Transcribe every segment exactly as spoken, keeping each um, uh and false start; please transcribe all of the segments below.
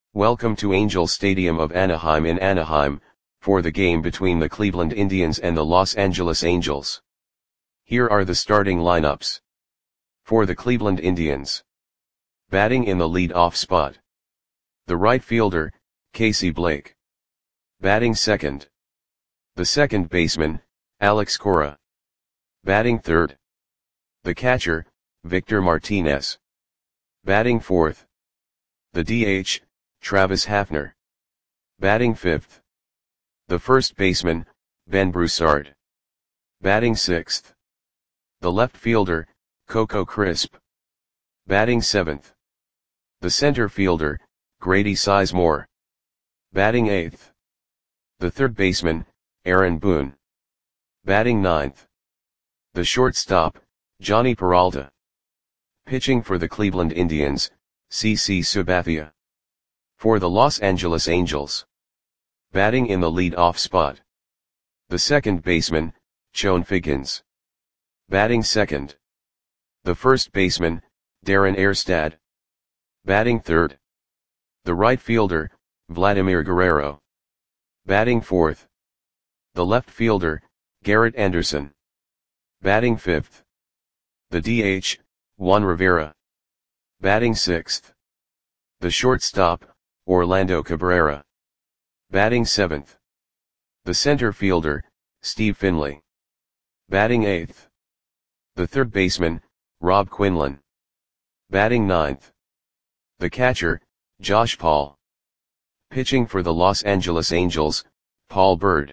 Welcome to Angels Stadium of Anaheim in Anaheim, for the game between the Cleveland Indians and the Los Angeles Angels. Here are the starting lineups. For the Cleveland Indians. Batting in the lead-off spot. The right fielder, Casey Blake. Batting second. The second baseman, Alex Cora. Batting third. The catcher, Victor Martinez. Batting fourth. The D H, Travis Hafner. Batting fifth. The first baseman, Ben Broussard. Batting sixth. The left fielder, Coco Crisp. Batting seventh. The center fielder, Grady Sizemore. Batting eighth. The third baseman, Aaron Boone. Batting ninth. The shortstop, Johnny Peralta. Pitching for the Cleveland Indians, C C Sabathia. For the Los Angeles Angels. Batting in the lead-off spot. The second baseman, Chone Figgins. Batting second. The first baseman, Darren Erstad. Batting third. The right fielder, Vladimir Guerrero. Batting fourth. The left fielder, Garrett Anderson. Batting fifth. The D H, Juan Rivera. Batting sixth. The shortstop, Orlando Cabrera. Batting seventh. The center fielder, Steve Finley. Batting eighth. The third baseman, Rob Quinlan. Batting ninth. The catcher, Josh Paul. Pitching for the Los Angeles Angels, Paul Bird.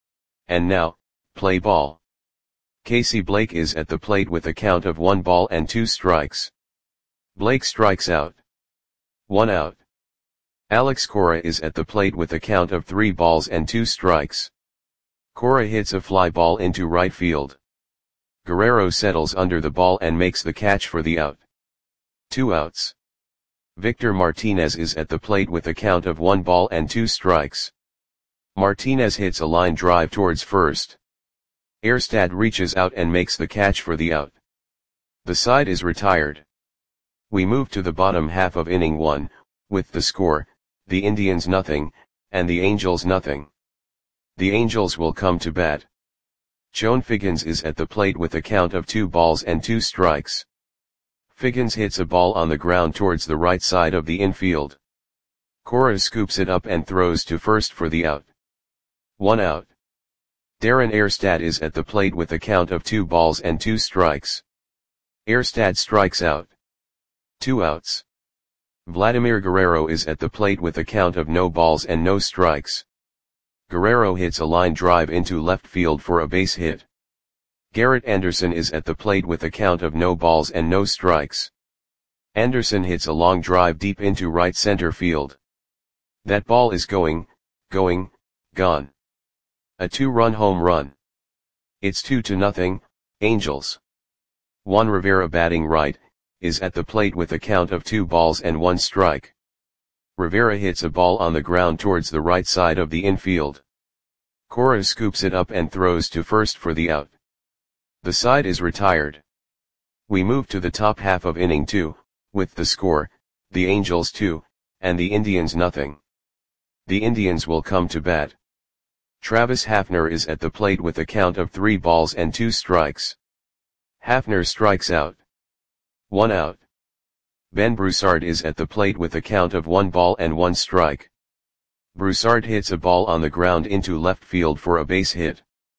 And now, play ball. Casey Blake is at the plate with a count of one ball and two strikes. Blake strikes out. One out. Alex Cora is at the plate with a count of three balls and two strikes. Cora hits a fly ball into right field. Guerrero settles under the ball and makes the catch for the out. Two outs. Victor Martinez is at the plate with a count of one ball and two strikes. Martinez hits a line drive towards first. Erstad reaches out and makes the catch for the out. The side is retired. We move to the bottom half of inning one, with the score, the Indians nothing, and the Angels nothing. The Angels will come to bat. Chone Figgins is at the plate with a count of two balls and two strikes. Figgins hits a ball on the ground towards the right side of the infield. Cora scoops it up and throws to first for the out. One out. Darren Erstad is at the plate with a count of two balls and two strikes. Erstad strikes out. Two outs. Vladimir Guerrero is at the plate with a count of no balls and no strikes. Guerrero hits a line drive into left field for a base hit. Garrett Anderson is at the plate with a count of no balls and no strikes. Anderson hits a long drive deep into right center field. That ball is going, going, gone. A two-run home run. It's two to nothing, Angels. Juan Rivera batting right, is at the plate with a count of two balls and one strike. Rivera hits a ball on the ground towards the right side of the infield. Cora scoops it up and throws to first for the out. The side is retired. We move to the top half of inning two, with the score, the Angels two, and the Indians nothing. The Indians will come to bat. Travis Hafner is at the plate with a count of three balls and two strikes. Hafner strikes out. One out. Ben Broussard is at the plate with a count of one ball and one strike. Broussard hits a ball on the ground into left field for a base hit.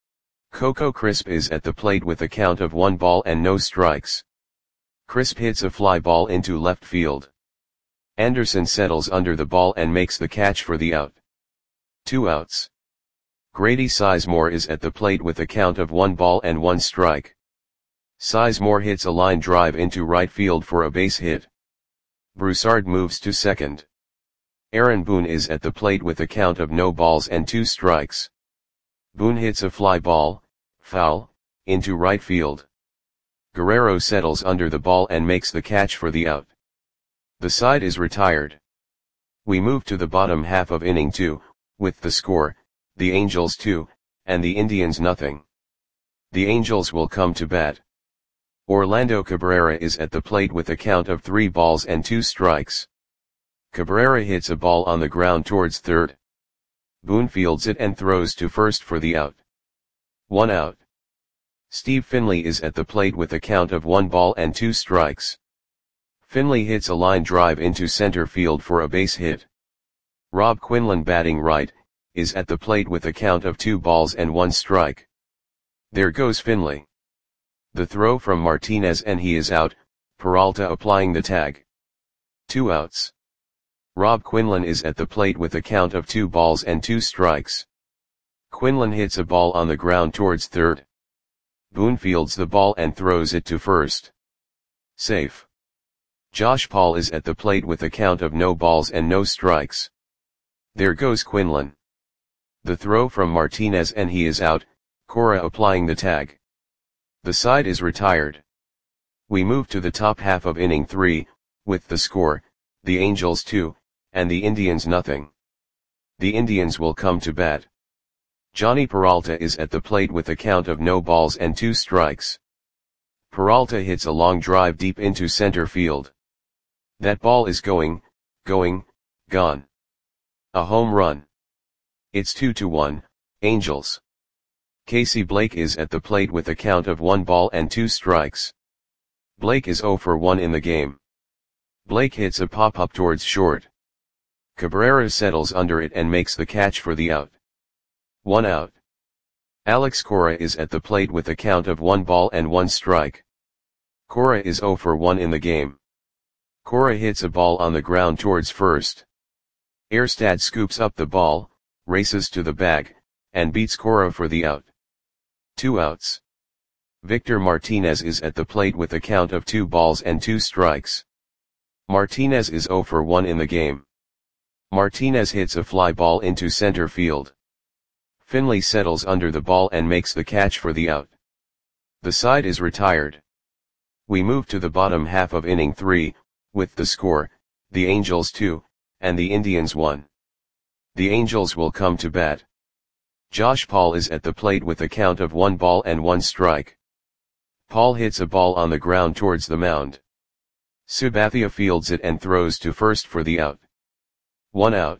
Coco Crisp is at the plate with a count of one ball and no strikes. Crisp hits a fly ball into left field. Anderson settles under the ball and makes the catch for the out. Two outs. Grady Sizemore is at the plate with a count of one ball and one strike. Sizemore hits a line drive into right field for a base hit. Broussard moves to second. Aaron Boone is at the plate with a count of no balls and two strikes. Boone hits a fly ball, foul, into right field. Guerrero settles under the ball and makes the catch for the out. The side is retired. We move to the bottom half of inning two, with the score, the Angels two, and the Indians nothing. The Angels will come to bat. Orlando Cabrera is at the plate with a count of three balls and two strikes. Cabrera hits a ball on the ground towards third. Boone fields it and throws to first for the out. One out. Steve Finley is at the plate with a count of one ball and two strikes. Finley hits a line drive into center field for a base hit. Rob Quinlan, batting right, is at the plate with a count of two balls and one strike. There goes Finley. The throw from Martinez and he is out, Peralta applying the tag. Two outs. Rob Quinlan is at the plate with a count of two balls and two strikes. Quinlan hits a ball on the ground towards third. Boone fields the ball and throws it to first. Safe. Josh Paul is at the plate with a count of no balls and no strikes. There goes Quinlan. The throw from Martinez and he is out, Cora applying the tag. The side is retired. We move to the top half of inning three, with the score, the Angels two, and the Indians nothing. The Indians will come to bat. Johnny Peralta is at the plate with a count of no balls and two strikes. Peralta hits a long drive deep into center field. That ball is going, going, gone. A home run. It's two to one, Angels. Casey Blake is at the plate with a count of one ball and two strikes. Blake is oh for one in the game. Blake hits a pop-up towards short. Cabrera settles under it and makes the catch for the out. One out. Alex Cora is at the plate with a count of one ball and one strike. Cora is oh for one in the game. Cora hits a ball on the ground towards first. Erstad scoops up the ball, races to the bag, and beats Cora for the out. Two outs. Victor Martinez is at the plate with a count of two balls and two strikes. Martinez is oh for one in the game. Martinez hits a fly ball into center field. Finley settles under the ball and makes the catch for the out. The side is retired. We move to the bottom half of inning three, with the score, the Angels two, and the Indians one. The Angels will come to bat. Josh Paul is at the plate with a count of one ball and one strike. Paul hits a ball on the ground towards the mound. Sabathia fields it and throws to first for the out. One out.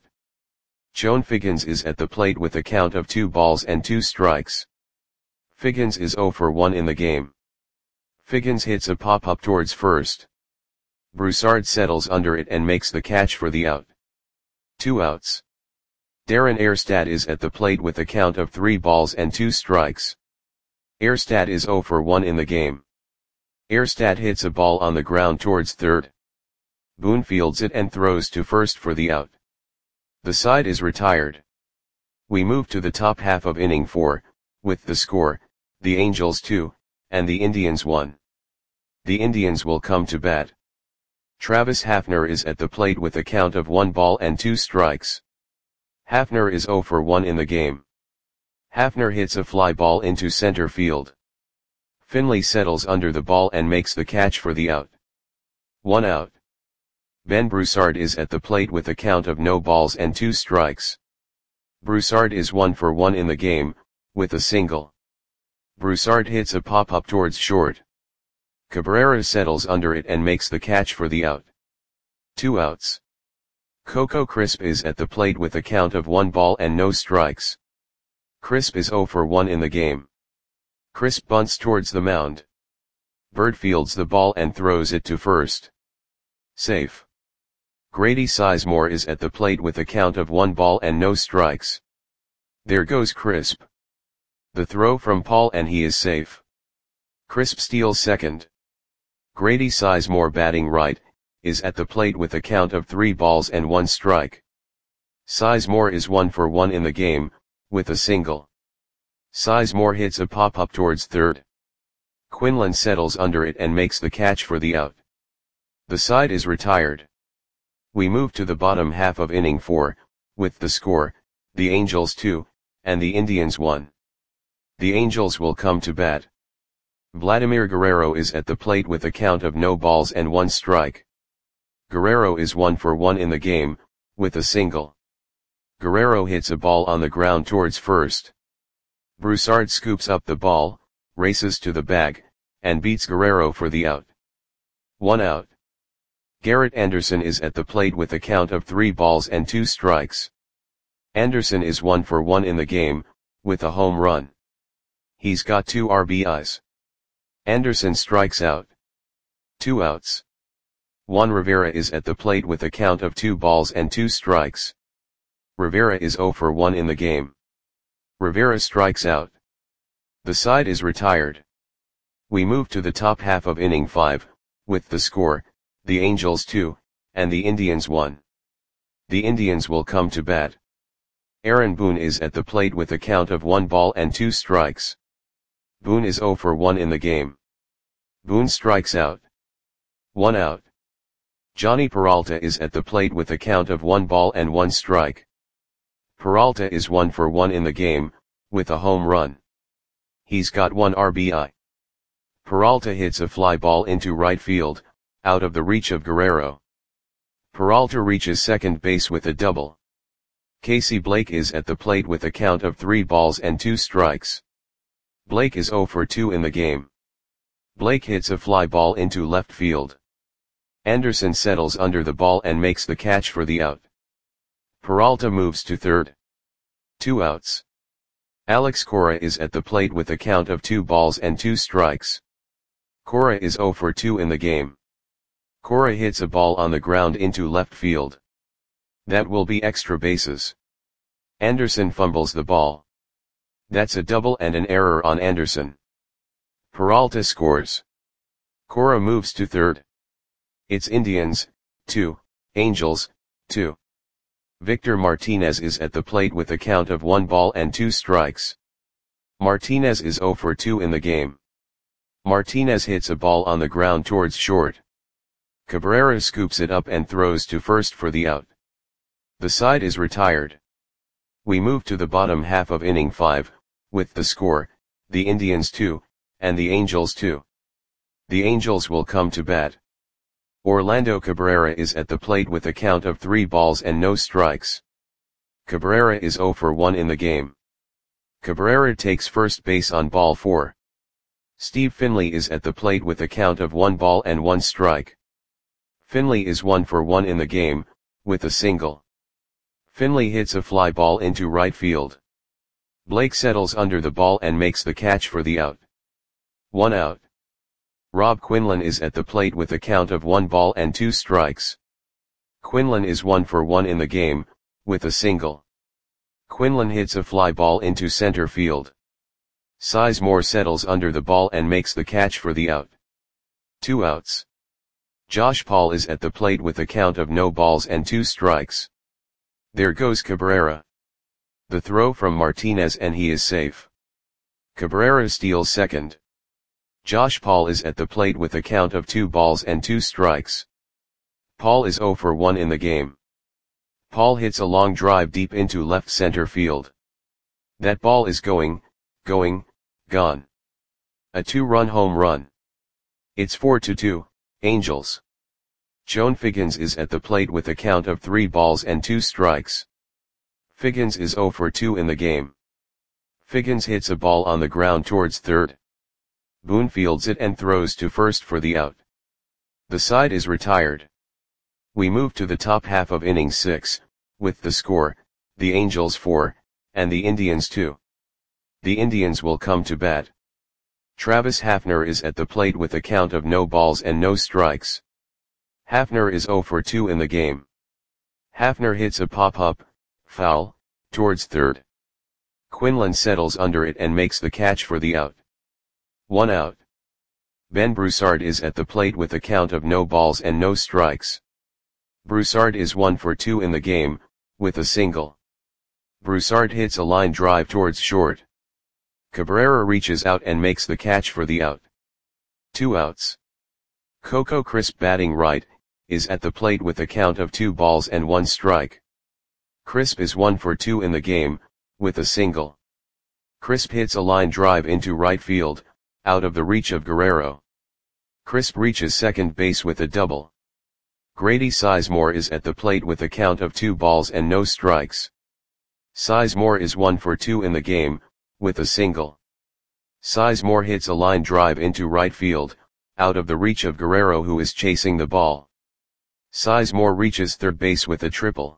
Joan Figgins is at the plate with a count of two balls and two strikes. Figgins is oh for one in the game. Figgins hits a pop-up towards first. Broussard settles under it and makes the catch for the out. Two outs. Darren Erstad is at the plate with a count of three balls and two strikes. Erstad is oh for one in the game. Erstad hits a ball on the ground towards third. Boone fields it and throws to first for the out. The side is retired. We move to the top half of inning four, with the score, the Angels two, and the Indians one. The Indians will come to bat. Travis Hafner is at the plate with a count of one ball and two strikes. Hafner is oh for one in the game. Hafner hits a fly ball into center field. Finley settles under the ball and makes the catch for the out. One out. Ben Broussard is at the plate with a count of no balls and two strikes. Broussard is one for one in the game, with a single. Broussard hits a pop-up towards short. Cabrera settles under it and makes the catch for the out. Two outs. Coco Crisp is at the plate with a count of one ball and no strikes. Crisp is oh for one in the game. Crisp bunts towards the mound. Bird fields the ball and throws it to first. Safe. Grady Sizemore is at the plate with a count of one ball and no strikes. There goes Crisp. The throw from Paul and he is safe. Crisp steals second. Grady Sizemore, batting right, is at the plate with a count of three balls and one strike. Sizemore is one for one in the game, with a single. Sizemore hits a pop-up towards third. Quinlan settles under it and makes the catch for the out. The side is retired. We move to the bottom half of inning four, with the score, the Angels two, and the Indians one. The Angels will come to bat. Vladimir Guerrero is at the plate with a count of no balls and one strike. Guerrero is one for one in the game, with a single. Guerrero hits a ball on the ground towards first. Broussard scoops up the ball, races to the bag, and beats Guerrero for the out. One out. Garrett Anderson is at the plate with a count of three balls and two strikes. Anderson is one for one in the game, with a home run. He's got two R B Is. Anderson strikes out. Two outs. Juan Rivera is at the plate with a count of two balls and two strikes. Rivera is zero for one in the game. Rivera strikes out. The side is retired. We move to the top half of inning five, with the score, the Angels two, and the Indians one. The Indians will come to bat. Aaron Boone is at the plate with a count of one ball and two strikes. Boone is zero for one in the game. Boone strikes out. One out. Johnny Peralta is at the plate with a count of one ball and one strike. Peralta is one for one in the game, with a home run. He's got one R B I. Peralta hits a fly ball into right field, out of the reach of Guerrero. Peralta reaches second base with a double. Casey Blake is at the plate with a count of three balls and two strikes. Blake is zero for two in the game. Blake hits a fly ball into left field. Anderson settles under the ball and makes the catch for the out. Peralta moves to third. Two outs. Alex Cora is at the plate with a count of two balls and two strikes. Cora is zero for two in the game. Cora hits a ball on the ground into left field. That will be extra bases. Anderson fumbles the ball. That's a double and an error on Anderson. Peralta scores. Cora moves to third. It's Indians, two, Angels, two. Victor Martinez is at the plate with a count of one ball and two strikes. Martinez is zero for two in the game. Martinez hits a ball on the ground towards short. Cabrera scoops it up and throws to first for the out. The side is retired. We move to the bottom half of inning five, with the score, the Indians two, and the Angels two. The Angels will come to bat. Orlando Cabrera is at the plate with a count of three balls and no strikes. Cabrera is zero for one in the game. Cabrera takes first base on ball four. Steve Finley is at the plate with a count of one ball and one strike. Finley is one for one in the game, with a single. Finley hits a fly ball into right field. Blake settles under the ball and makes the catch for the out. One out. Rob Quinlan is at the plate with a count of one ball and two strikes. Quinlan is one for one in the game, with a single. Quinlan hits a fly ball into center field. Sizemore settles under the ball and makes the catch for the out. Two outs. Josh Paul is at the plate with a count of no balls and two strikes. There goes Cabrera. The throw from Martinez and he is safe. Cabrera steals second. Josh Paul is at the plate with a count of two balls and two strikes. Paul is zero for one in the game. Paul hits a long drive deep into left center field. That ball is going, going, gone. A two-run home run. It's four to two, Angels. Joan Figgins is at the plate with a count of three balls and two strikes. Figgins is zero for two in the game. Figgins hits a ball on the ground towards third. Boone fields it and throws to first for the out. The side is retired. We move to the top half of inning six, with the score, the Angels four, and the Indians two. The Indians will come to bat. Travis Hafner is at the plate with a count of no balls and no strikes. Hafner is zero for two in the game. Hafner hits a pop-up, foul, towards third. Quinlan settles under it and makes the catch for the out. One out. Ben Broussard is at the plate with a count of no balls and no strikes. Broussard is one for two in the game, with a single. Broussard hits a line drive towards short. Cabrera reaches out and makes the catch for the out. Two outs. Coco Crisp, batting right, is at the plate with a count of two balls and one strike. Crisp is one for two in the game, with a single. Crisp hits a line drive into right field, out of the reach of Guerrero. Crisp reaches second base with a double. Grady Sizemore is at the plate with a count of two balls and no strikes. Sizemore is one for two in the game, with a single. Sizemore hits a line drive into right field, out of the reach of Guerrero, who is chasing the ball. Sizemore reaches third base with a triple.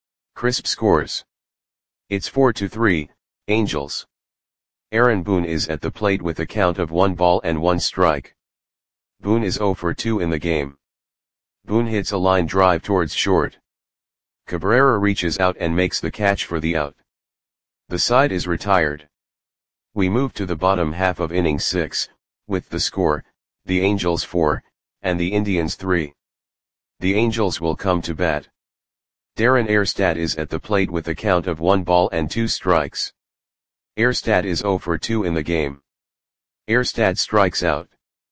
Crisp scores. It's four to three, Angels. Aaron Boone is at the plate with a count of one ball and one strike. Boone is zero for two in the game. Boone hits a line drive towards short. Cabrera reaches out and makes the catch for the out. The side is retired. We move to the bottom half of inning six, with the score, the Angels four, and the Indians three. The Angels will come to bat. Darren Erstad is at the plate with a count of one ball and two strikes. Erstad is zero for two in the game. Erstad strikes out.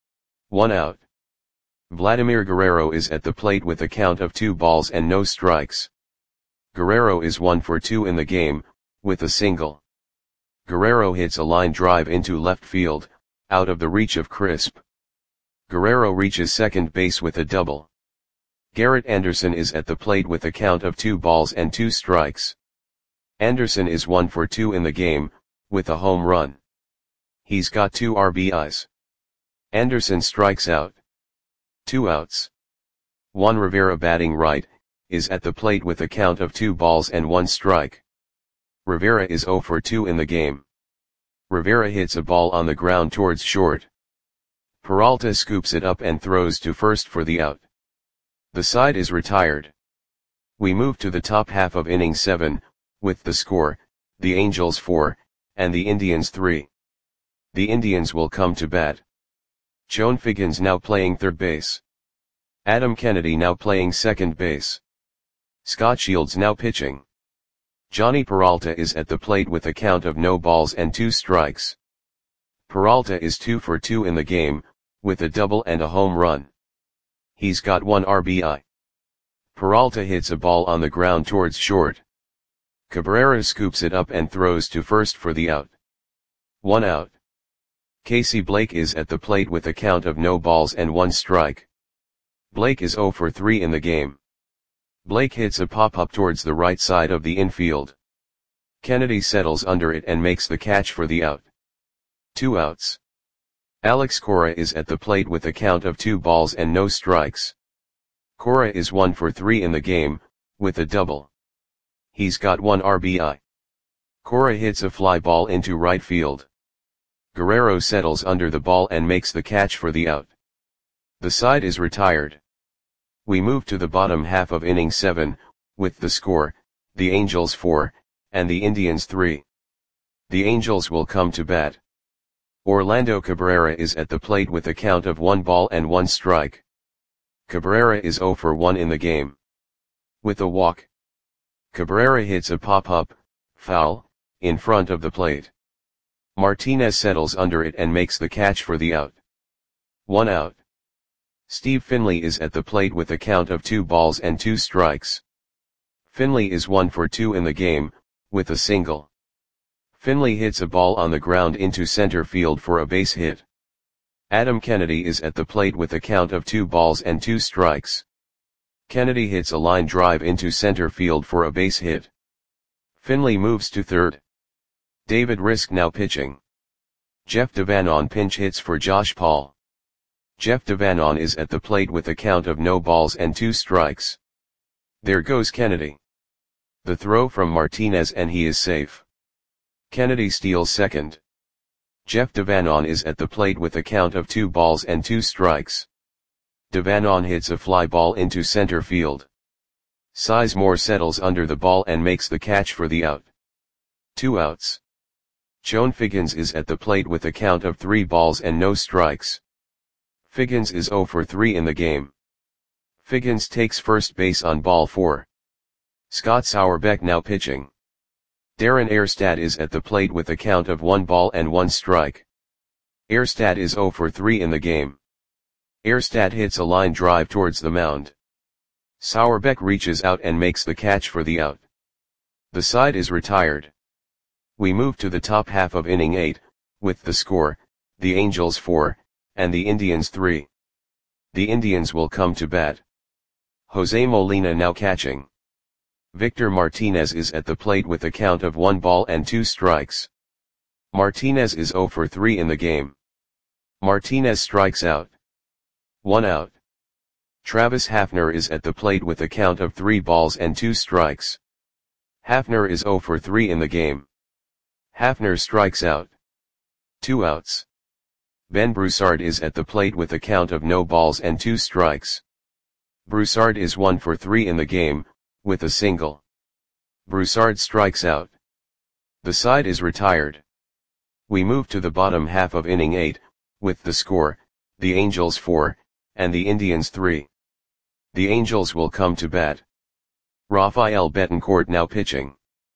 One out. Vladimir Guerrero is at the plate with a count of two balls and no strikes. Guerrero is one for two in the game, with a single. Guerrero hits a line drive into left field, out of the reach of Crisp. Guerrero reaches second base with a double. Garrett Anderson is at the plate with a count of two balls and two strikes. Anderson is one for two in the game, with a home run. He's got two R B Is. Anderson strikes out. Two outs. Juan Rivera, batting right, is at the plate with a count of two balls and one strike. Rivera is zero for two in the game. Rivera hits a ball on the ground towards short. Peralta scoops it up and throws to first for the out. The side is retired. We move to the top half of inning seven, with the score, the Angels four, and the Indians three. The Indians will come to bat. Joan Figgins now playing third base. Adam Kennedy now playing second base. Scott Shields now pitching. Johnny Peralta is at the plate with a count of no balls and two strikes. Peralta is two for two in the game, with a double and a home run. He's got one R B I. Peralta hits a ball on the ground towards short. Cabrera scoops it up and throws to first for the out. One out. Casey Blake is at the plate with a count of no balls and one strike. Blake is zero for three in the game. Blake hits a pop-up towards the right side of the infield. Kennedy settles under it and makes the catch for the out. Two outs. Alex Cora is at the plate with a count of two balls and no strikes. Cora is one for three in the game, with a double. He's got one R B I. Cora hits a fly ball into right field. Guerrero settles under the ball and makes the catch for the out. The side is retired. We move to the bottom half of inning seven, with the score, the Angels four, and the Indians three. The Angels will come to bat. Orlando Cabrera is at the plate with a count of one ball and one strike. Cabrera is zero for one in the game. With a walk. Cabrera hits a pop-up, foul, in front of the plate. Martinez settles under it and makes the catch for the out. One out. Steve Finley is at the plate with a count of two balls and two strikes. Finley is one for two in the game, with a single. Finley hits a ball on the ground into center field for a base hit. Adam Kennedy is at the plate with a count of two balls and two strikes. Kennedy hits a line drive into center field for a base hit. Finley moves to third. David Risk now pitching. Jeff Devanon pinch hits for Josh Paul. Jeff Devanon is at the plate with a count of no balls and two strikes. There goes Kennedy. The throw from Martinez and he is safe. Kennedy steals second. Jeff Devanon is at the plate with a count of two balls and two strikes. Devanon hits a fly ball into center field. Sizemore settles under the ball and makes the catch for the out. Two outs. Joan Figgins is at the plate with a count of three balls and no strikes. Figgins is zero for three in the game. Figgins takes first base on ball four. Scott Sauerbeck now pitching. Darren Erstad is at the plate with a count of one ball and one strike. Erstad is zero for three in the game. Erstad hits a line drive towards the mound. Sauerbeck reaches out and makes the catch for the out. The side is retired. We move to the top half of inning eight, with the score, the Angels four, and the Indians three. The Indians will come to bat. Jose Molina now catching. Victor Martinez is at the plate with a count of one ball and two strikes. Martinez is zero for three in the game. Martinez strikes out. One out. Travis Hafner is at the plate with a count of three balls and two strikes. Hafner is zero for three in the game. Hafner strikes out. Two outs. Ben Broussard is at the plate with a count of no balls and two strikes. Broussard is one for three in the game, with a single. Broussard strikes out. The side is retired. We move to the bottom half of inning eight, with the score, the Angels four, and the Indians three. The Angels will come to bat. Rafael Betancourt now pitching.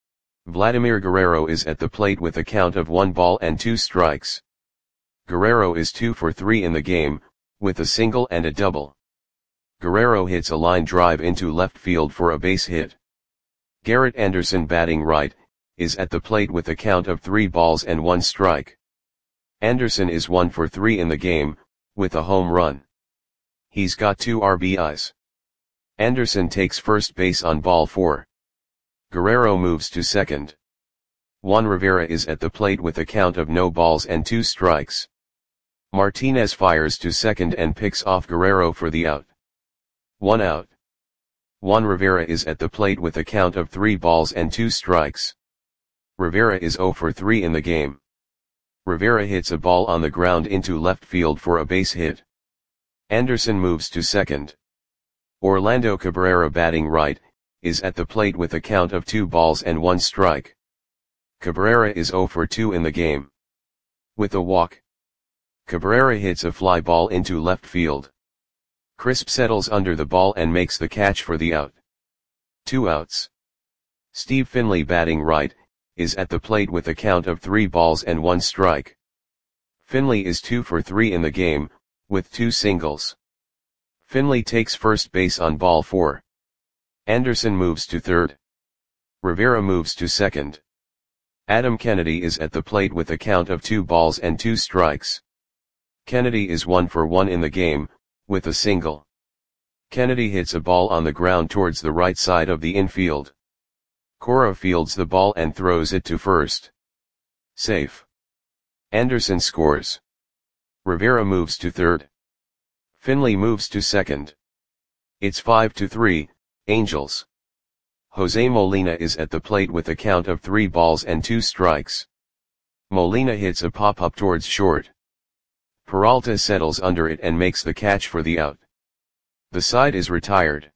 Vladimir Guerrero is at the plate with a count of one ball and two strikes. Guerrero is two for three in the game, with a single and a double. Guerrero hits a line drive into left field for a base hit. Garrett Anderson batting right, is at the plate with a count of three balls and one strike. Anderson is one for three in the game, with a home run. He's got two R B Is. Anderson takes first base on ball four. Guerrero moves to second. Juan Rivera is at the plate with a count of no balls and two strikes. Martinez fires to second and picks off Guerrero for the out. One out. Juan Rivera is at the plate with a count of three balls and two strikes. Rivera is zero for three in the game. Rivera hits a ball on the ground into left field for a base hit. Anderson moves to second. Orlando Cabrera batting right, is at the plate with a count of two balls and one strike. Cabrera is zero for two in the game. With a walk. Cabrera hits a fly ball into left field. Crisp settles under the ball and makes the catch for the out. Two outs. Steve Finley batting right, is at the plate with a count of three balls and one strike. Finley is two for three in the game, with two singles. Finley takes first base on ball four. Anderson moves to third. Rivera moves to second. Adam Kennedy is at the plate with a count of two balls and two strikes. Kennedy is one for one in the game, with a single. Kennedy hits a ball on the ground towards the right side of the infield. Cora fields the ball and throws it to first. Safe. Anderson scores. Rivera moves to third. Finley moves to second. It's five to three, Angels. Jose Molina is at the plate with a count of three balls and two strikes. Molina hits a pop-up towards short. Peralta settles under it and makes the catch for the out. The side is retired.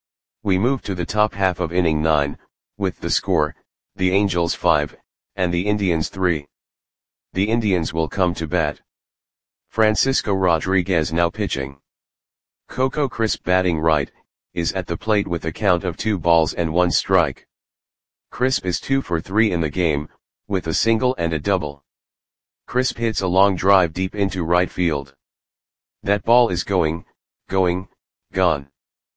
We move to the top half of inning nine, with the score, the Angels five, and the Indians three. The Indians will come to bat. Francisco Rodriguez now pitching. Coco Crisp batting right, is at the plate with a count of two balls and one strike. Crisp is two for three in the game, with a single and a double. Crisp hits a long drive deep into right field. That ball is going, going, gone.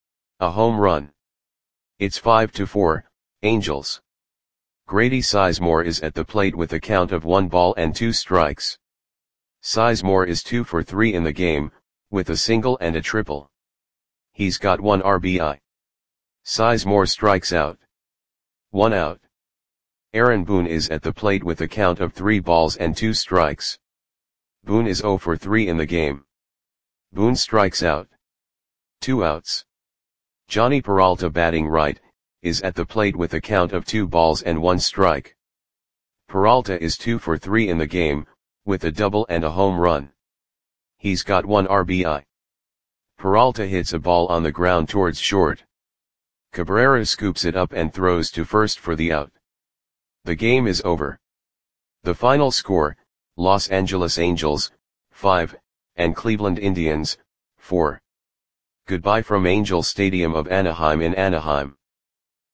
A home run. It's five to four, Angels. Grady Sizemore is at the plate with a count of one ball and two strikes. Sizemore is two for three in the game, with a single and a triple. He's got one R B I. Sizemore strikes out. One out. Aaron Boone is at the plate with a count of three balls and two strikes. Boone is zero for three in the game. Boone strikes out. Two outs. Johnny Peralta batting right, is at the plate with a count of two balls and one strike. Peralta is two for three in the game, with a double and a home run. He's got one R B I. Peralta hits a ball on the ground towards short. Cabrera scoops it up and throws to first for the out. The game is over. The final score, Los Angeles Angels, five, and Cleveland Indians, four. Goodbye from Angel Stadium of Anaheim in Anaheim.